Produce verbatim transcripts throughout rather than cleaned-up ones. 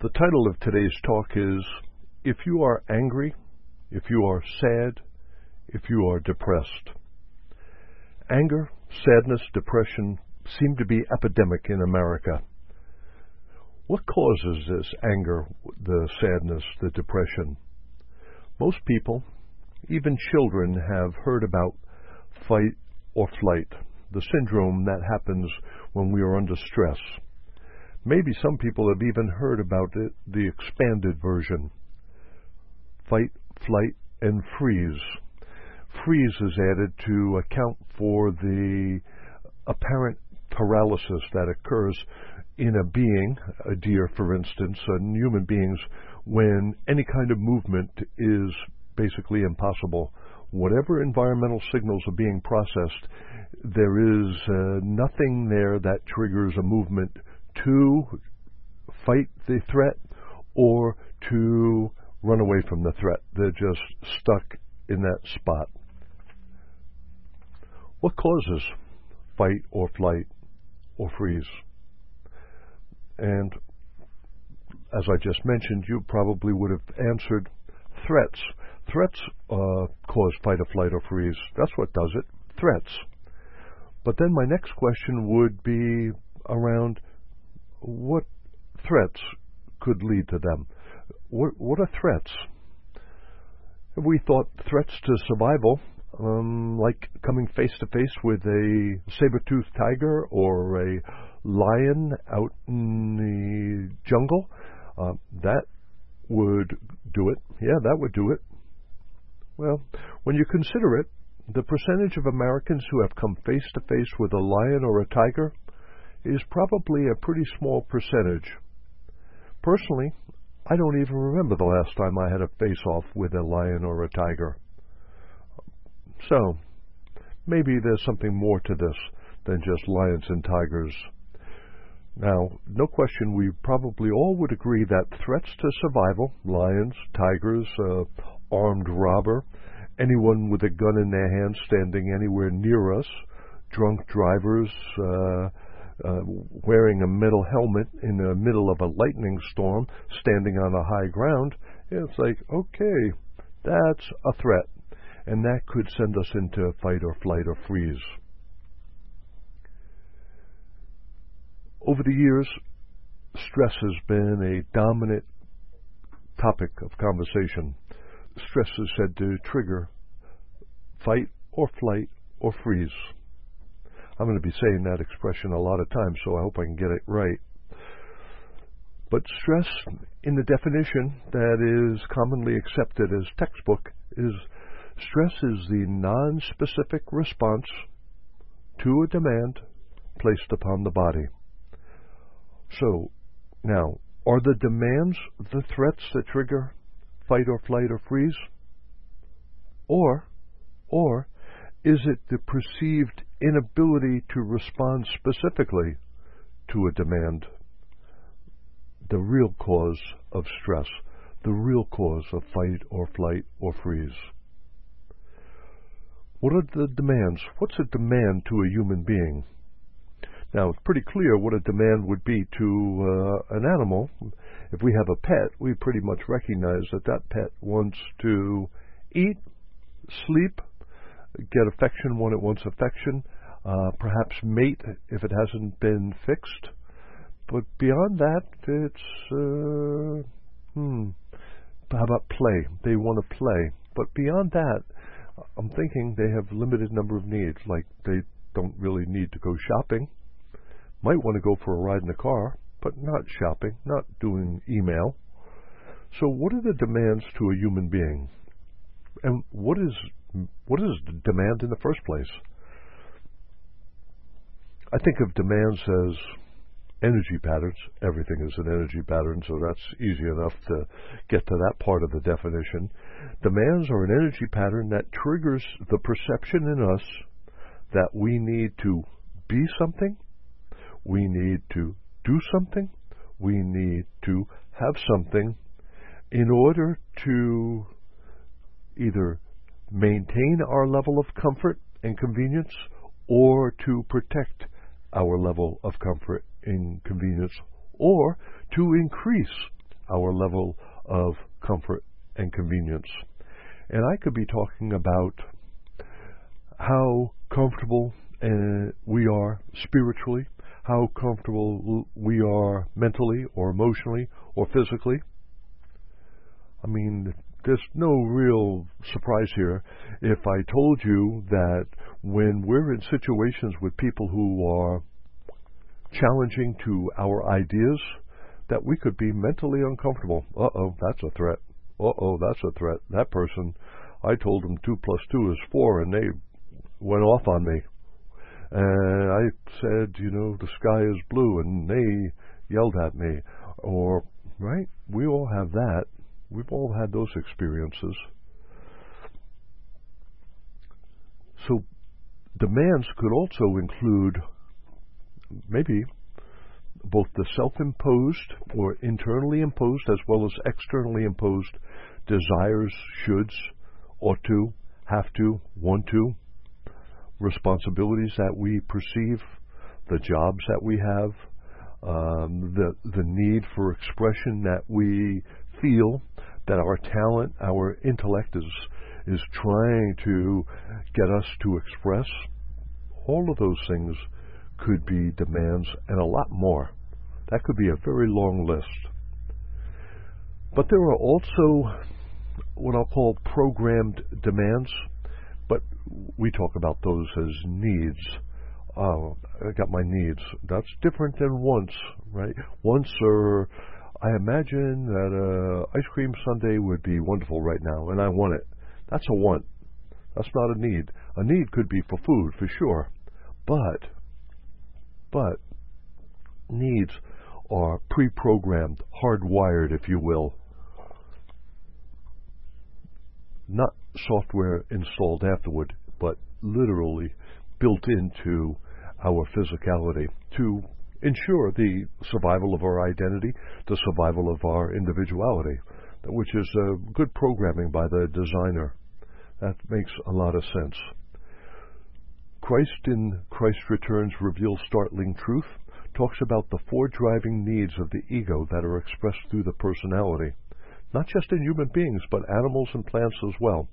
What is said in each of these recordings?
The title of today's talk is, If You Are Angry, If You Are Sad, If You Are Depressed. Anger, sadness, depression seem to be epidemic in America. What causes this anger, the sadness, the depression? Most people, even children, have heard about fight or flight, the syndrome that happens when we are under stress. Maybe some people have even heard about it, the expanded version. Fight, flight, and freeze. Freeze is added to account for the apparent paralysis that occurs in a being, a deer for instance, and human beings, when any kind of movement is basically impossible. Whatever environmental signals are being processed, there is uh, nothing there that triggers a movement to fight the threat or to run away from the threat. They're just stuck in that spot. What causes fight or flight or freeze? And as I just mentioned, you probably would have answered threats. Threats uh, cause fight or flight or freeze. That's what does it, threats. But then my next question would be around what threats could lead to them. What, what are threats? Have we thought threats to survival, um, like coming face to face with a saber-toothed tiger or a lion out in the jungle? Uh, that would do it. Yeah, that would do it. Well, when you consider it, the percentage of Americans who have come face to face with a lion or a tiger is probably a pretty small percentage. Personally, I don't even remember the last time I had a face-off with a lion or a tiger. So, maybe there's something more to this than just lions and tigers. Now, no question, we probably all would agree that threats to survival, lions, tigers, uh, armed robber, anyone with a gun in their hand standing anywhere near us, drunk drivers, uh, uh, wearing a metal helmet in the middle of a lightning storm, standing on a high ground, it's like, okay, that's a threat. And that could send us into fight or flight or freeze. Over the years, stress has been a dominant topic of conversation. Stress is said to trigger fight or flight or freeze. I'm going to be saying that expression a lot of times, so I hope I can get it right. But stress, in the definition that is commonly accepted as textbook, is stress is the non-specific response to a demand placed upon the body. So, now, are the demands the threats that trigger fight or flight or freeze? Or, or is it the perceived inability to respond specifically to a demand, the real cause of stress, the real cause of fight or flight or freeze? What are the demands? What's a demand to a human being? Now, it's pretty clear what a demand would be to uh, an animal. If we have a pet, we pretty much recognize that that pet wants to eat, sleep, get affection when it wants affection, uh, perhaps mate if it hasn't been fixed. But beyond that, it's, uh, hmm, how about play? They want to play. But beyond that, I'm thinking they have limited number of needs, like they don't really need to go shopping. Might want to go for a ride in the car, but not shopping, not doing email. So what are the demands to a human being? And what is what is demand in the first place? I think of demands as energy patterns. Everything is an energy pattern, so that's easy enough to get to that part of the definition. Demands are an energy pattern that triggers the perception in us that we need to be something, we need to do something, we need to have something in order to either maintain our level of comfort and convenience or to protect our level of comfort and convenience or to increase our level of comfort and convenience. And I could be talking about how comfortable uh, we are spiritually, how comfortable we are mentally or emotionally or physically. I mean, there's no real surprise here if I told you that when we're in situations with people who are challenging to our ideas, that we could be mentally uncomfortable. Uh-oh, that's a threat. Uh-oh, that's a threat. That person, I told them two plus two is four, and they went off on me. And I said, you know, the sky is blue, and they yelled at me. Or, right? We all have that. We've all had those experiences. So demands could also include maybe both the self-imposed or internally imposed as well as externally imposed desires, shoulds, ought to, have to, want to, responsibilities that we perceive, the jobs that we have, um, the the need for expression that we feel, that our talent, our intellect is is trying to get us to express. All of those things could be demands, and a lot more. That could be a very long list. But there are also what I'll call programmed demands, but we talk about those as needs. Oh, I got my needs. That's different than wants, right? Wants are, I imagine that uh, ice cream sundae would be wonderful right now, and I want it. That's a want. That's not a need. A need could be for food, for sure. But, but, needs are pre-programmed, hardwired, if you will. Not software installed afterward, but literally built into our physicality to ensure the survival of our identity, the survival of our individuality, which is uh, good programming by the designer. That makes a lot of sense. Christ in Christ Returns Reveals Startling Truth talks about the four driving needs of the ego that are expressed through the personality, not just in human beings, but animals and plants as well.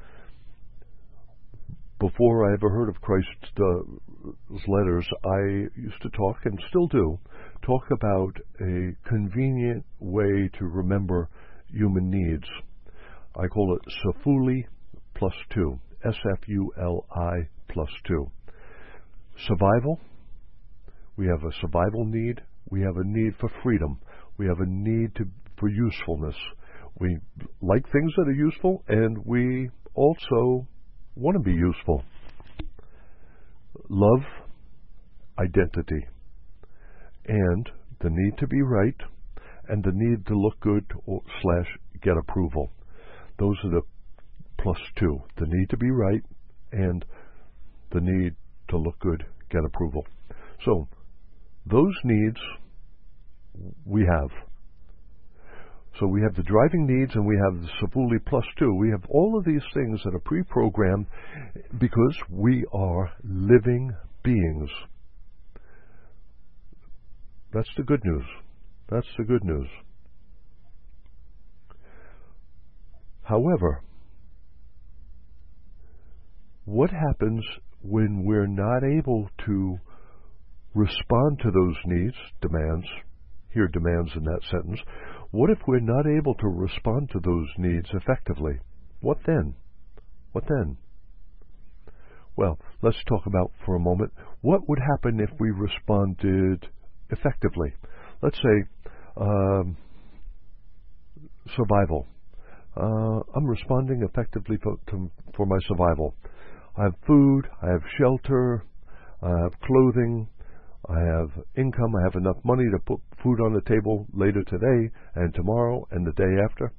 Before I ever heard of Christ's uh, letters, I used to talk, and still do, talk about a convenient way to remember human needs. I call it Safuli plus two, S F U L I plus two. Survival, we have a survival need, we have a need for freedom, we have a need to, for usefulness. We like things that are useful, and we also want to be useful. Love, identity, and the need to be right, and the need to look good or slash get approval. Those are the plus two. The need to be right, and the need to look good, get approval. So, those needs we have. So we have the driving needs, and we have the Safuli plus two. We have all of these things that are pre-programmed because we are living beings. That's the good news. That's the good news. However, what happens when we're not able to respond to those needs, demands, here demands in that sentence, what if we're not able to respond to those needs effectively? What then? What then? Well, let's talk about for a moment what would happen if we responded effectively. Let's say um, survival. Uh, I'm responding effectively for, to, for my survival. I have food, I have shelter, I have clothing, I have income, I have enough money to put food on the table later today and tomorrow and the day after.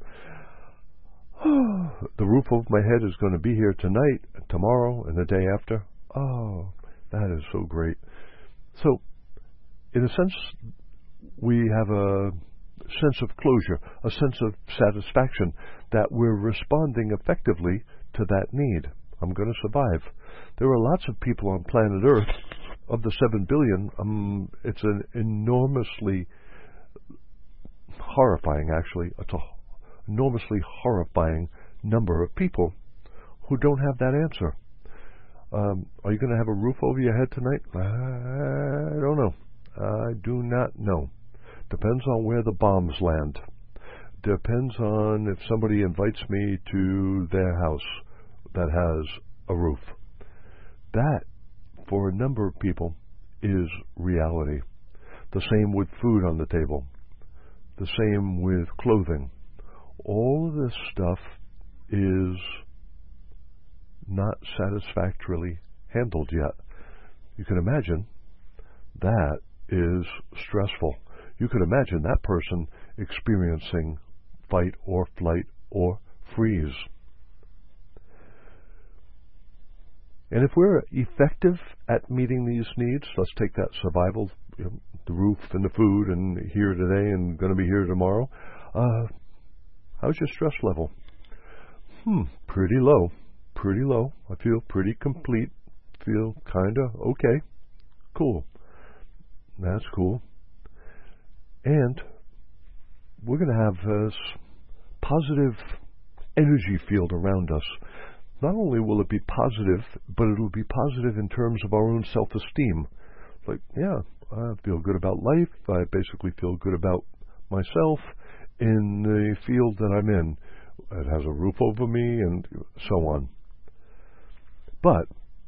The roof over my head is going to be here tonight, tomorrow, and the day after. Oh, that is so great. So, in a sense, we have a sense of closure, a sense of satisfaction that we're responding effectively to that need. I'm going to survive. There are lots of people on planet Earth. Of the seven billion, um, it's an enormously horrifying, actually. It's an enormously horrifying number of people who don't have that answer. Um, are you going to have a roof over your head tonight? I don't know. I do not know. Depends on where the bombs land. Depends on if somebody invites me to their house that has a roof. That, for a number of people, is reality. The same with food on the table. The same with clothing. All of this stuff is not satisfactorily handled yet. You can imagine that is stressful. You could imagine that person experiencing fight or flight or freeze. And if we're effective at meeting these needs, let's take that survival, you know, the roof and the food and here today and going to be here tomorrow. Uh, how's your stress level? Hmm, pretty low. Pretty low. I feel pretty complete. Feel kind of okay. Cool. That's cool. And we're going to have this positive energy field around us. Not only will it be positive, but it will be positive in terms of our own self-esteem. Like, yeah, I feel good about life. I basically feel good about myself in the field that I'm in. It has a roof over me and so on. But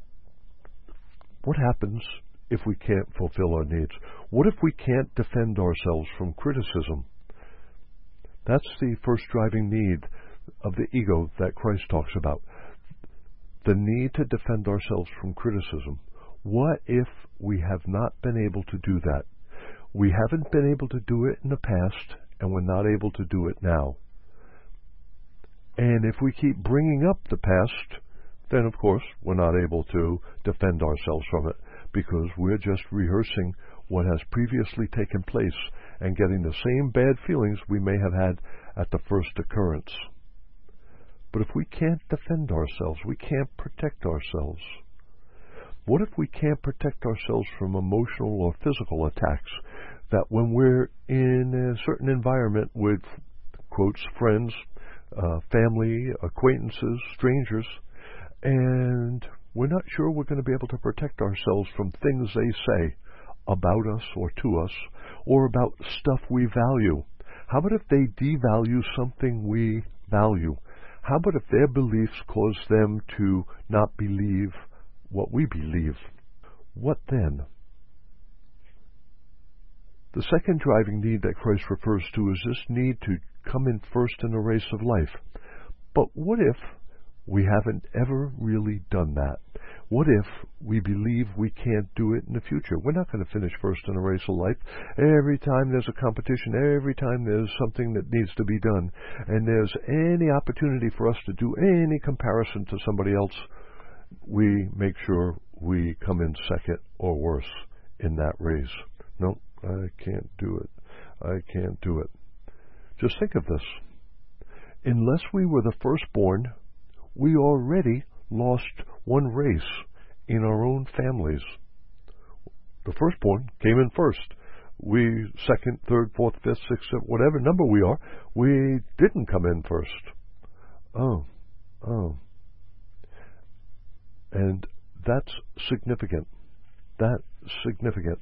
what happens if we can't fulfill our needs? What if we can't defend ourselves from criticism? That's the first driving need of the ego that Christ talks about. The need to defend ourselves from criticism. What if we have not been able to do that? We haven't been able to do it in the past, and we're not able to do it now. And if we keep bringing up the past, then of course we're not able to defend ourselves from it, because we're just rehearsing what has previously taken place and getting the same bad feelings we may have had at the first occurrence. But if we can't defend ourselves, we can't protect ourselves. What if we can't protect ourselves from emotional or physical attacks? That when we're in a certain environment with, quotes, friends, uh, family, acquaintances, strangers, and we're not sure we're going to be able to protect ourselves from things they say about us or to us, or about stuff we value. How about if they devalue something we value? How about if their beliefs cause them to not believe what we believe? What then? The second driving need that Christ refers to is this need to come in first in the race of life. But what if we haven't ever really done that? What if we believe we can't do it in the future? We're not going to finish first in a race of life. Every time there's a competition, every time there's something that needs to be done, and there's any opportunity for us to do any comparison to somebody else, we make sure we come in second or worse in that race. No, I can't do it. I can't do it. Just think of this. Unless we were the firstborn, we already lost one race in our own families. The firstborn came in first. We, second, third, fourth, fifth, sixth, seventh, whatever number we are, we didn't come in first. Oh, oh. And that's significant. That's significant.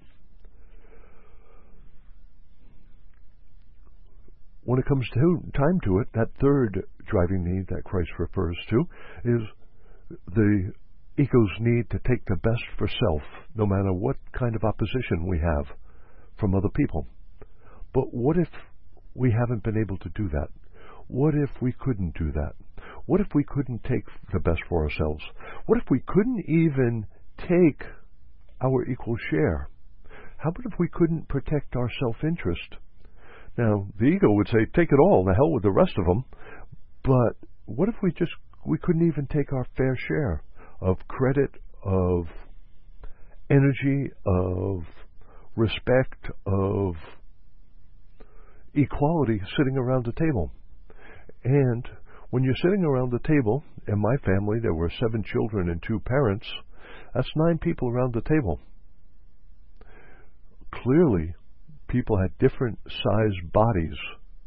When it comes to time to it, that third driving need that Christ refers to is the ego's need to take the best for self, no matter what kind of opposition we have from other people. But what if we haven't been able to do that? What if we couldn't do that? What if we couldn't take the best for ourselves? What if we couldn't even take our equal share? How about if we couldn't protect our self-interest? Now, the ego would say, take it all, the hell with the rest of them. But what if we just, we couldn't even take our fair share of credit, of energy, of respect, of equality sitting around the table? And when you're sitting around the table, in my family there were seven children and two parents, that's nine people around the table. Clearly, people had different sized bodies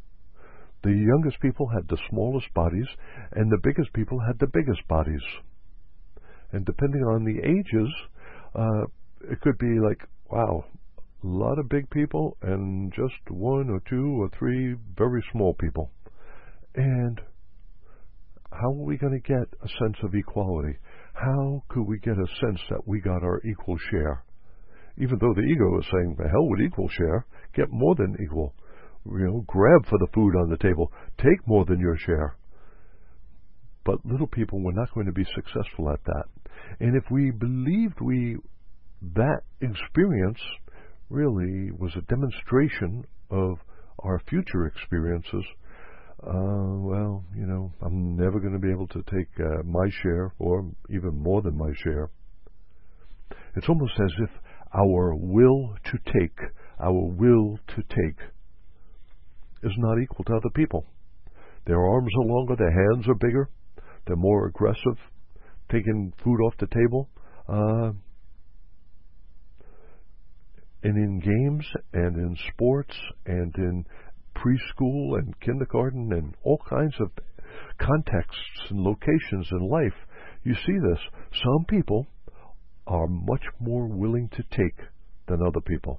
The youngest people had the smallest bodies, and the biggest people had the biggest bodies. And depending on the ages, uh, it could be like, wow, a lot of big people and just one or two or three very small people. And how are we going to get a sense of equality? How could we get a sense that we got our equal share? Even though the ego is saying, the hell with equal share, get more than equal. You know, grab for the food on the table, take more than your share. But little people were not going to be successful at that. And if we believed we that experience really was a demonstration of our future experiences, uh, well, you know, I'm never going to be able to take uh, my share or even more than my share. It's almost as if our will to take, our will to take is not equal to other people. Their arms are longer, their hands are bigger, they're more aggressive, taking food off the table. Uh, and in games and in sports and in preschool and kindergarten and all kinds of contexts and locations in life, you see this. Some people are much more willing to take than other people.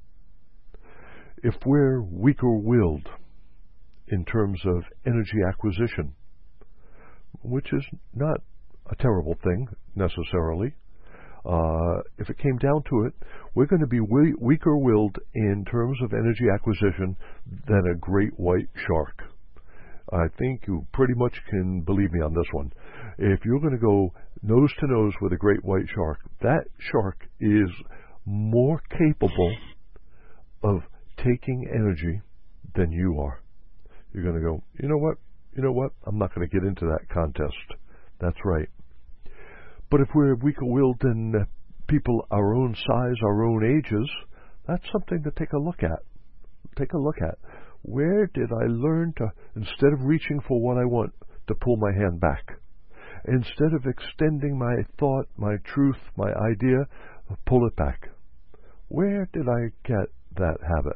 If we're weaker-willed in terms of energy acquisition, which is not a terrible thing necessarily, uh, if it came down to it, we're going to be we- weaker-willed in terms of energy acquisition than a great white shark. I think you pretty much can believe me on this one. If you're going to go nose to nose with a great white shark, that shark is more capable of taking energy than you are. You're going to go, you know what? You know what? I'm not going to get into that contest. That's right. But if we're weaker-willed than people our own size, our own ages, that's something to take a look at. Take a look at. Where did I learn to, instead of reaching for what I want, to pull my hand back? Instead of extending my thought, my truth, my idea, pull it back. Where did I get that habit?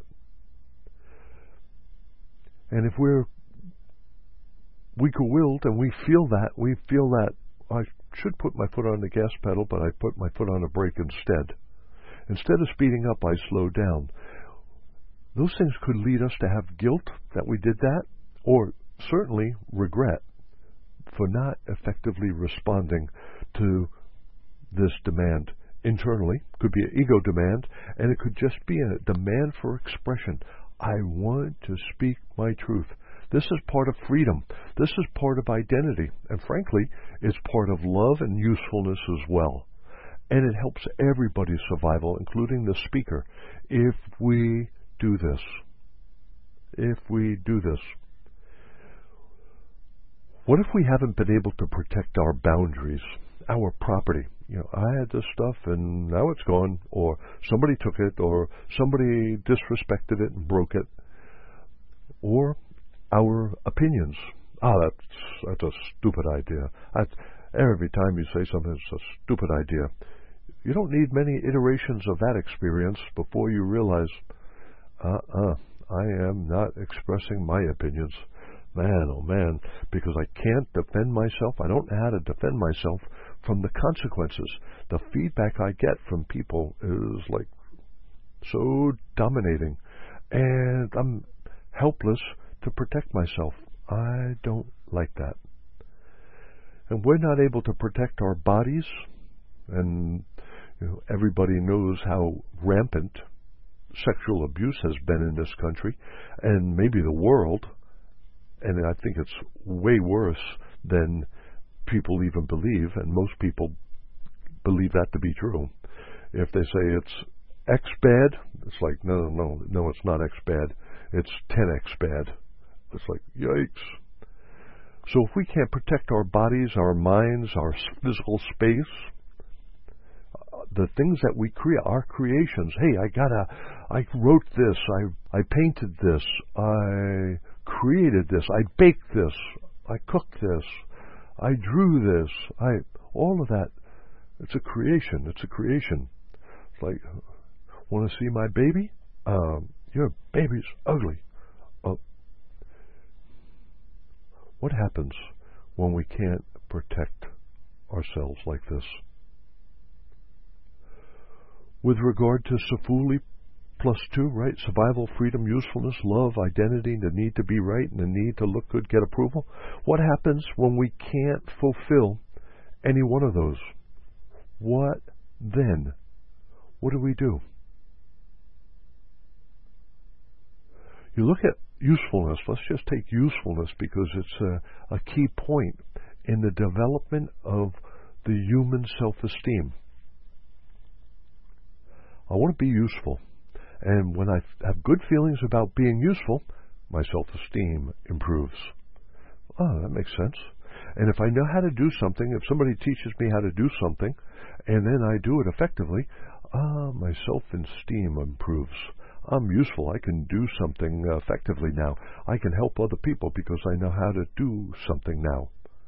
And if we're weaker-willed and we feel that, we feel that I should put my foot on the gas pedal, but I put my foot on the brake instead. Instead of speeding up, I slow down. Those things could lead us to have guilt that we did that, or certainly regret for not effectively responding to this demand. Internally, could be an ego demand, and it could just be a demand for expression. I want to speak my truth. This is part of freedom. This is part of identity. And frankly, it's part of love and usefulness as well. And it helps everybody's survival, including the speaker, if we do this. If we do this. What if we haven't been able to protect our boundaries, our property? You know, I had this stuff and now it's gone, or somebody took it, or somebody disrespected it and broke it, or our opinions. Ah, that's that's a stupid idea. That's, every time you say something, it's a stupid idea. You don't need many iterations of that experience before you realize, uh-uh, I am not expressing my opinions. Man, oh man, because I can't defend myself. I don't know how to defend myself from the consequences. The feedback I get from people is like so dominating, and I'm helpless to protect myself. I don't like that. And we're not able to protect our bodies, and you know, everybody knows how rampant sexual abuse has been in this country, and maybe the world. And I think it's way worse than people even believe, and most people believe that to be true. If they say it's X bad, it's like, no, no, no, no, it's not X bad. It's ten X bad. It's like, yikes. So if we can't protect our bodies, our minds, our physical space, the things that we create, our creations, hey, I gotta, I wrote this, I, I painted this, I created this, I baked this, I cooked this, I drew this, I, all of that, it's a creation, it's a creation. It's like, want to see my baby? Um, your baby's ugly. Oh, What happens when we can't protect ourselves like this? With regard to Safuli plus two, right? Survival, freedom, usefulness, love, identity, the need to be right, and the need to look good, get approval. What happens when we can't fulfill any one of those? What then? What do we do? You look at usefulness. Let's just take usefulness because it's a, a key point in the development of the human self-esteem. I want to be useful. And when I have good feelings about being useful, my self-esteem improves. Oh, that makes sense. And if I know how to do something, if somebody teaches me how to do something, and then I do it effectively, ah, my self-esteem improves. I'm useful. I can do something effectively now. I can help other people because I know how to do something now.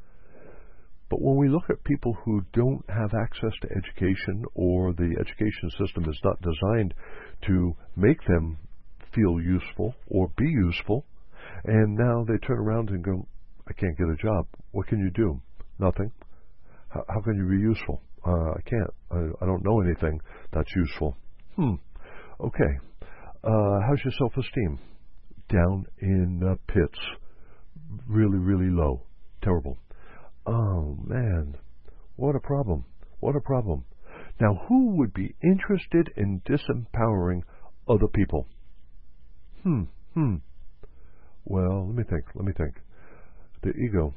But when we look at people who don't have access to education, or the education system is not designed to make them feel useful or be useful, and now they turn around and go, I can't get a job. What can you do? Nothing. How, how can you be useful? Uh, I can't. I, I don't know anything that's useful. Hmm. Okay. Uh, how's your self-esteem? Down in the pits. Really, really low. Terrible. Oh, man. What a problem. What a problem. Now, who would be interested in disempowering other people? Hmm. Hmm. Well, let me think. Let me think. The ego.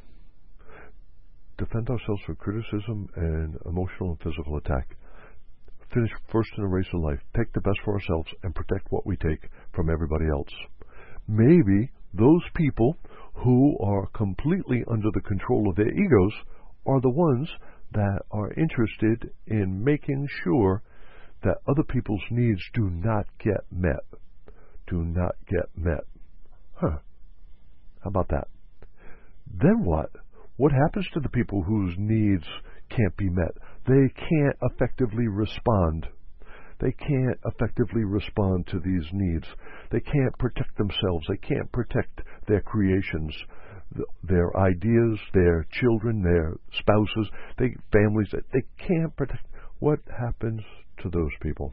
Defend ourselves from criticism and emotional and physical attack. Finish first in the race of life. Take the best for ourselves and protect what we take from everybody else. Maybe those people who are completely under the control of their egos are the ones that are interested in making sure that other people's needs do not get met. Do not get met. Huh. How about that? Then what? What happens to the people whose needs can't be met? They can't effectively respond. They can't effectively respond to these needs. They can't protect themselves. They can't protect their creations, their ideas, their children, their spouses, they, families. They can't protect. What happens to those people?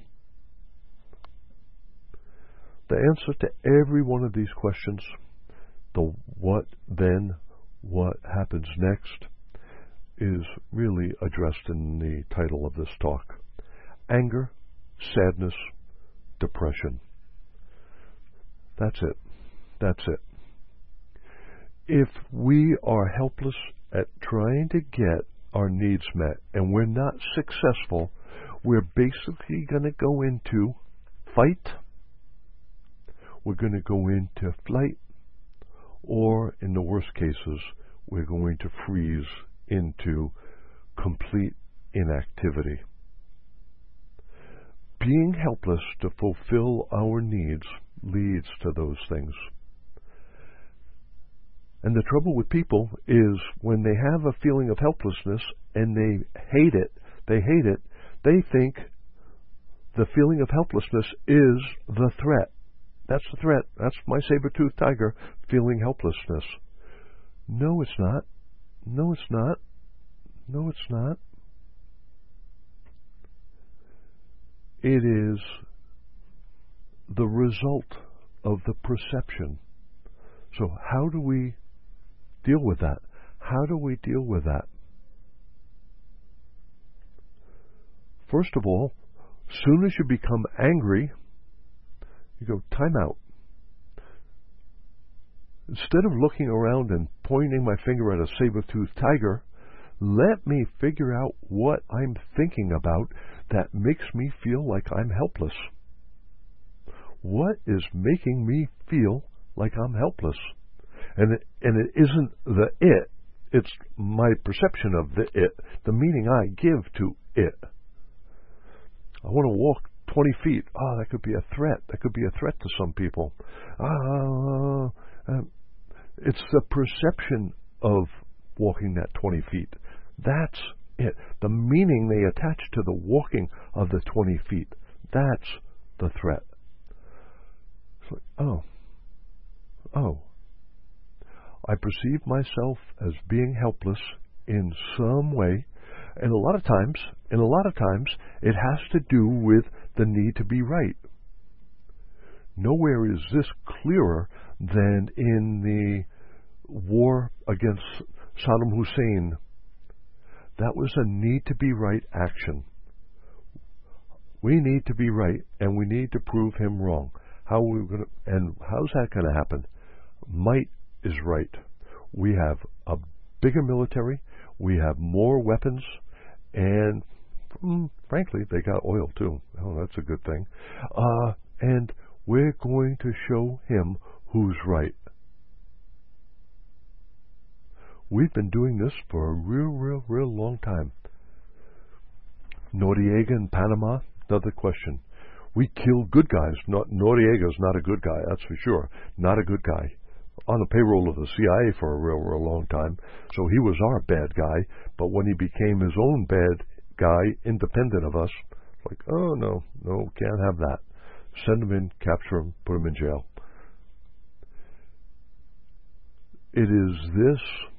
The answer to every one of these questions, the what then, what happens next, is really addressed in the title of this talk. Anger, sadness, depression. That's it. That's it. If we are helpless at trying to get our needs met and we're not successful, we're basically going to go into fight, we're going to go into flight, or in the worst cases, we're going to freeze into complete inactivity. Being helpless to fulfill our needs leads to those things. And the trouble with people is when they have a feeling of helplessness and they hate it, they hate it, they think the feeling of helplessness is the threat. That's the threat. That's my saber-toothed tiger feeling helplessness. No, it's not. No, it's not. No, it's not. It is the result of the perception. So how do we deal with that? How do we deal with that? First of all, as soon as you become angry, you go, time out. Instead of looking around and pointing my finger at a saber-toothed tiger, let me figure out what I'm thinking about that makes me feel like I'm helpless. What is making me feel like I'm helpless? And it, and it isn't the it, it's my perception of the it, the meaning I give to it. I want to walk twenty feet. Oh, that could be a threat. That could be a threat to some people. Uh, uh, it's the perception of walking that twenty feet. That's it. The meaning they attach to the walking of the twenty feet. That's the threat. It's like, oh, oh. I perceive myself as being helpless in some way, and a lot of times, and a lot of times, it has to do with the need to be right. Nowhere is this clearer than in the war against Saddam Hussein. That was a need to be right action. We need to be right, and we need to prove him wrong. How are we going to, and how's that going to happen? Might is right. We have a bigger military, we have more weapons, and mm, frankly, they got oil too. Oh, that's a good thing. Uh, and we're going to show him who's right. We've been doing this for a real, real, real long time. Noriega in Panama, another question. We kill good guys. Not, Noriega's not a good guy, that's for sure. Not a good guy. On the payroll of the C I A for a real, real long time. So he was our bad guy, but when he became his own bad guy, independent of us, like, oh, no, no, can't have that. Send him in, capture him, put him in jail. It is this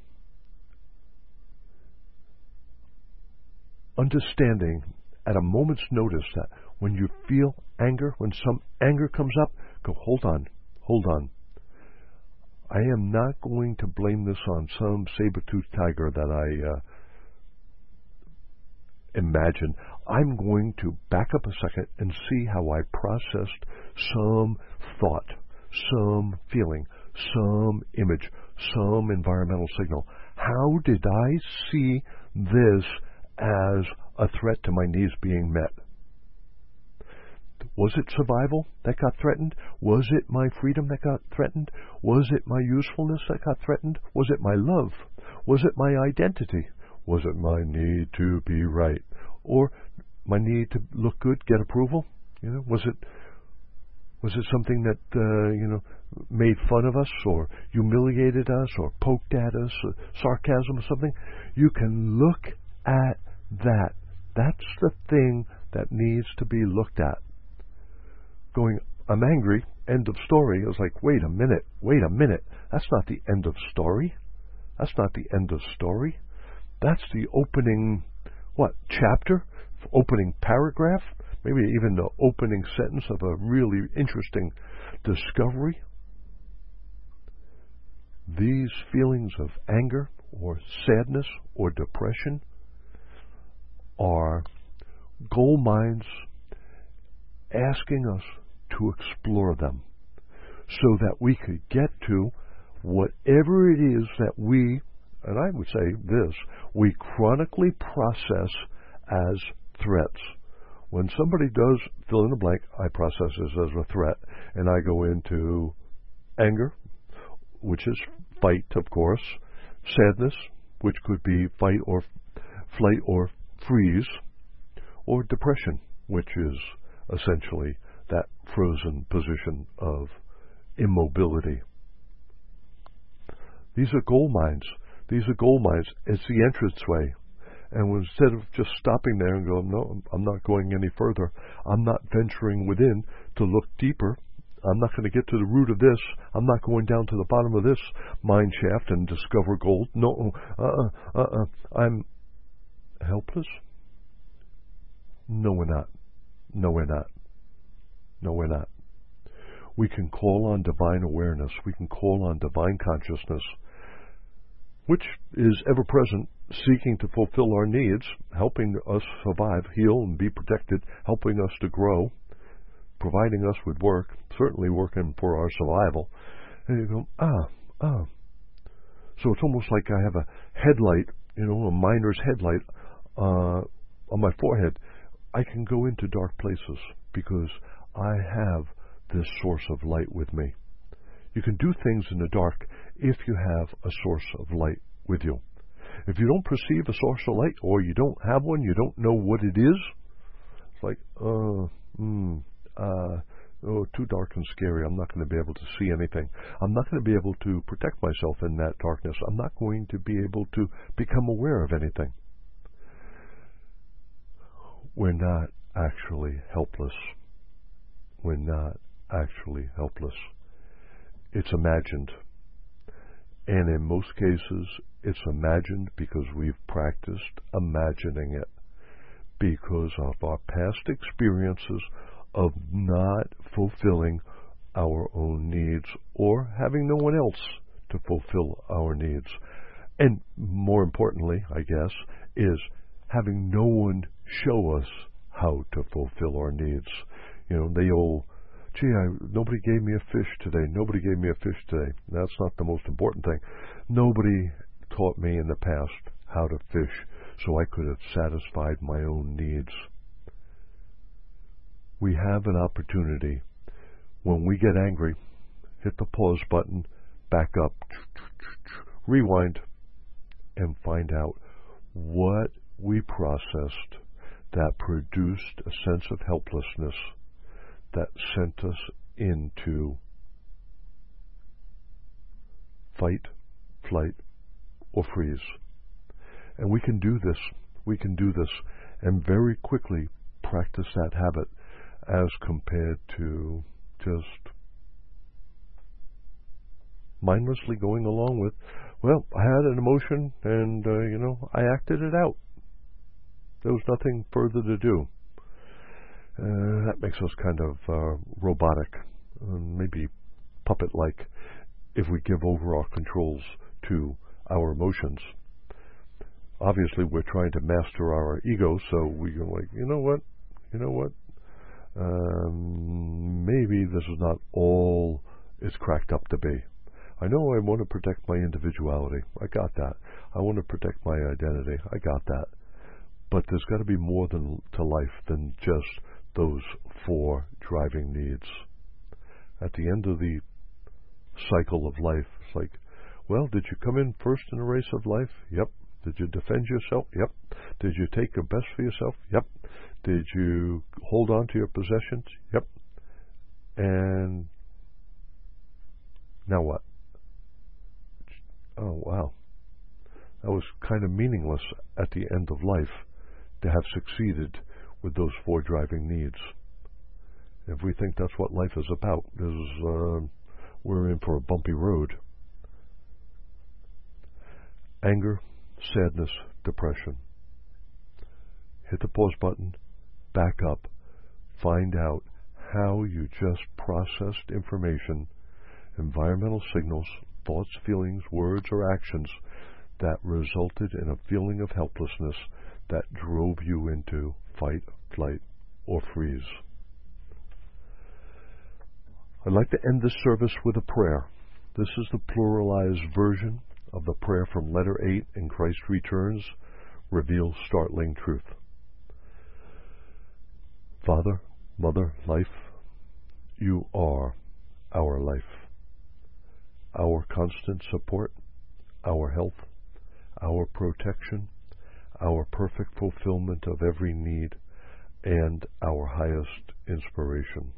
understanding at a moment's notice that when you feel anger, when some anger comes up, go, hold on, hold on. I am not going to blame this on some saber-toothed tiger that I uh, imagine. I'm going to back up a second and see how I processed some thought, some feeling, some image, some environmental signal. How did I see this as a threat to my needs being met? Was it survival that got threatened? Was it my freedom that got threatened? Was it my usefulness that got threatened? Was it my love? Was it my identity? Was it my need to be right? Or my need to look good, get approval? You know, was it was it something that uh, you know made fun of us, or humiliated us, or poked at us, or sarcasm or something? You can look at that. That's the thing that needs to be looked at. Going, I'm angry, end of story. I was like, wait a minute, wait a minute. That's not the end of story. That's not the end of story. That's the opening, what, chapter? Opening paragraph? Maybe even the opening sentence of a really interesting discovery. These feelings of anger or sadness or depression are gold mines asking us to explore them so that we could get to whatever it is that we, and I would say this, we chronically process as threats. When somebody does fill in the blank, I process this as a threat, and I go into anger, which is fight, of course, sadness, which could be fight or flight or freeze, or depression, which is essentially that frozen position of immobility. These are gold mines. These are gold mines. It's the entranceway. And instead of just stopping there and going, no, I'm not going any further, I'm not venturing within to look deeper, I'm not going to get to the root of this, I'm not going down to the bottom of this mine shaft and discover gold. No, uh-uh, uh-uh, I'm helpless? No, we're not. No, we're not. No, we're not. We can call on divine awareness. We can call on divine consciousness, which is ever present, seeking to fulfill our needs, helping us survive, heal, and be protected, helping us to grow, providing us with work, certainly working for our survival. And you go, ah, ah. So it's almost like I have a headlight, you know, a miner's headlight uh, on my forehead. I can go into dark places because I have this source of light with me. You can do things in the dark if you have a source of light with you. If you don't perceive a source of light, or you don't have one, you don't know what it is, it's like, uh, mm, uh, oh, too dark and scary. I'm not going to be able to see anything. I'm not going to be able to protect myself in that darkness. I'm not going to be able to become aware of anything. We're not actually helpless. We're not actually helpless. It's imagined. And in most cases, it's imagined because we've practiced imagining it, because of our past experiences of not fulfilling our own needs or having no one else to fulfill our needs. And more importantly, I guess, is having no one show us how to fulfill our needs. You know, the old, gee, I, nobody gave me a fish today. Nobody gave me a fish today. That's not the most important thing. Nobody taught me in the past how to fish so I could have satisfied my own needs. We have an opportunity. When we get angry, hit the pause button, back up, rewind, and find out what we processed that produced a sense of helplessness that sent us into fight, flight, or freeze. And we can do this. We can do this and very quickly practice that habit as compared to just mindlessly going along with, well, I had an emotion and, uh, you know, I acted it out. There was nothing further to do. Uh, that makes us kind of uh, robotic, uh, maybe puppet-like, if we give over our controls to our emotions. Obviously, we're trying to master our ego, so we go like, you know what, you know what, um, maybe this is not all it's cracked up to be. I know I want to protect my individuality. I got that. I want to protect my identity. I got that. But there's got to be more than to life than just those four driving needs. At the end of the cycle of life, it's like, well, did you come in first in the race of life? Yep. Did you defend yourself? Yep. Did you take your best for yourself? Yep. Did you hold on to your possessions? Yep. And now what? Oh, wow. That was kind of meaningless at the end of life to have succeeded with those four driving needs. If we think that's what life is about, is uh, we're in for a bumpy road. Anger, sadness, depression. Hit the pause button, back up, find out how you just processed information, environmental signals, thoughts, feelings, words, or actions that resulted in a feeling of helplessness that drove you into fight, flight, or freeze. I'd like to end this service with a prayer. This is the pluralized version of the prayer from letter eight in Christ Returns, reveals startling truth. Father, Mother, Life, you are our life, our constant support, our health, our protection, our perfect fulfillment of every need, and our highest inspiration.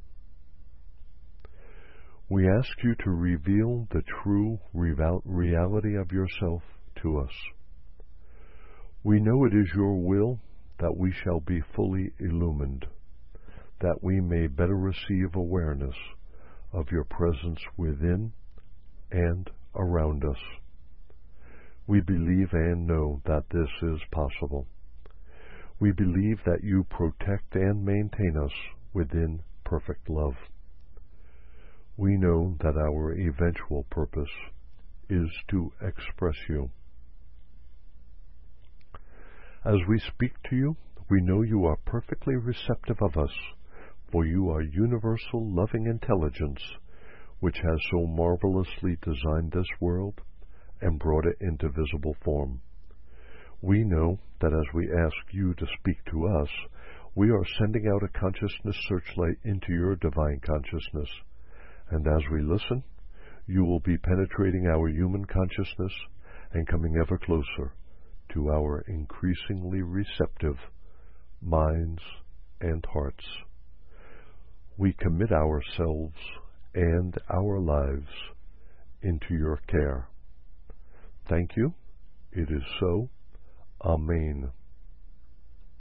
We ask you to reveal the true reality of yourself to us. We know it is your will that we shall be fully illumined, that we may better receive awareness of your presence within and around us. We believe and know that this is possible. We believe that you protect and maintain us within perfect love. We know that our eventual purpose is to express you. As we speak to you, we know you are perfectly receptive of us, for you are universal loving intelligence, which has so marvelously designed this world and brought it into visible form. We know that as we ask you to speak to us, we are sending out a consciousness searchlight into your divine consciousness. And as we listen, you will be penetrating our human consciousness and coming ever closer to our increasingly receptive minds and hearts. We commit ourselves and our lives into your care. Thank you. It is so. Amen.